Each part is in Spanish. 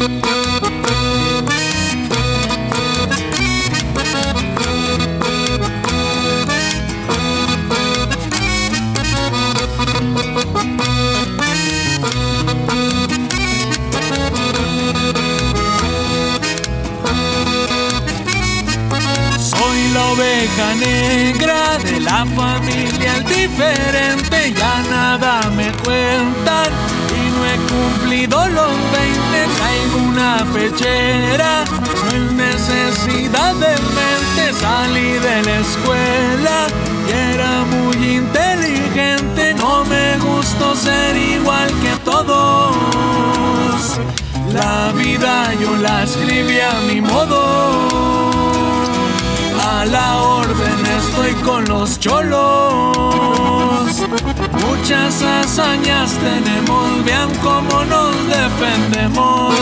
Soy la oveja negra de la familia, el diferente, ya nada me cuentan y no he cumplido los 20, traigo una pechera, no es necesidad de mente, salí de la escuela y era muy inteligente, no me gustó ser igual que todos, la vida yo la escribí a mi modo. A la orden estoy con los cholos. Muchas hazañas tenemos, vean cómo nos defendemos.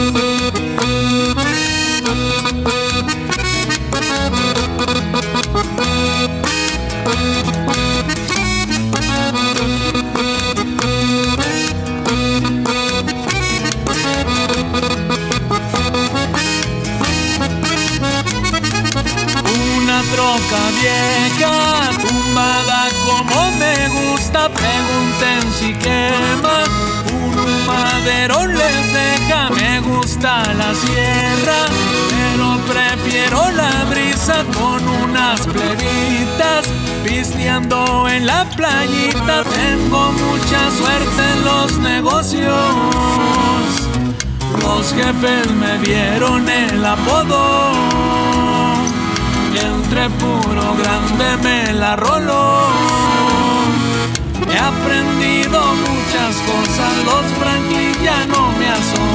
Troca vieja, tumbada como me gusta, pregunten si quema, un madero les deja, me gusta la sierra, pero prefiero la brisa con unas plebitas, pisteando en la playita, tengo mucha suerte en los negocios, los jefes me dieron el apodo. Entre puro grande me la rolo. He aprendido muchas cosas, los Franklin ya no me asombran.